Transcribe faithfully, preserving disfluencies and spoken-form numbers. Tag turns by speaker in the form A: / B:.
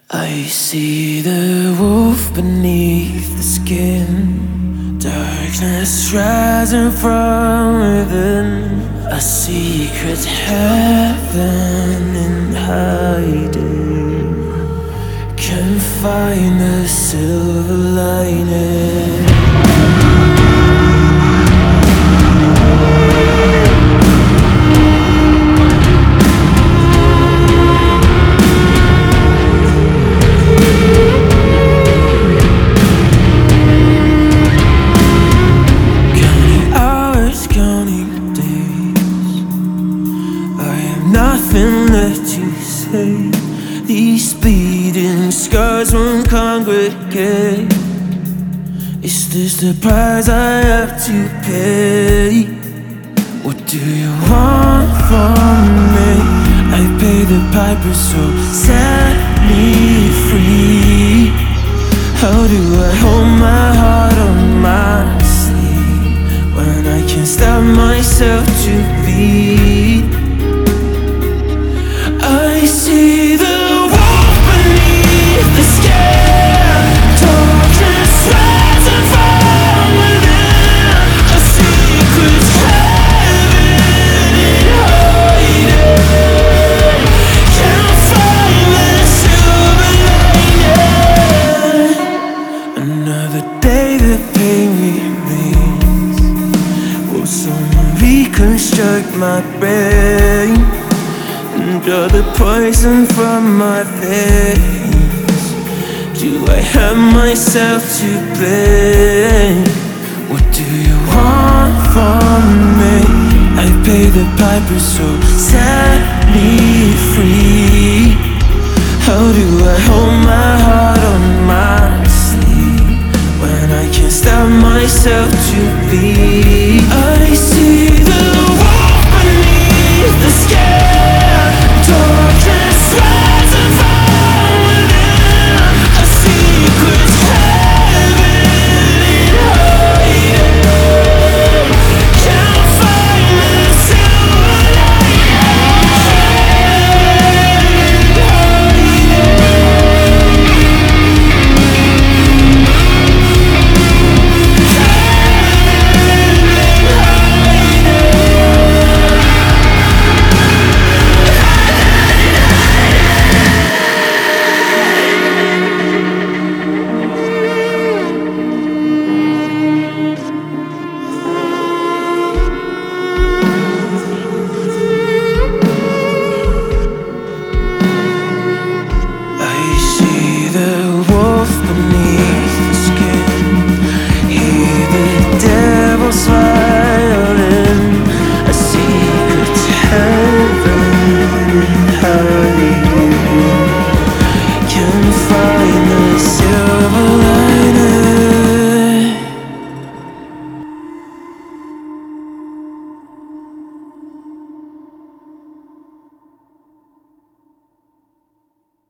A: I see the wolf beneath the skin, darkness rising from within, a secret heaven in hiding, can find a silver lining. Nothing left to say. These bleeding scars won't congregate. Is this the price I have to pay? What do you want from me? I pay the piper, so set me free. How do I hold my heart on my sleeve when I can't stop myself to beat? I see the wolf beneath the skin, darkness rising from within, a secret heaven in hiding, can't find the silver lining. Another day the pain remains. Will someone reconstruct my brain and draw the poison from my veins? Do I have myself to blame? What do you want from me? I pay the piper, so set me free. How do I hold my heart on my sleeve when I can't stop myself to bleed?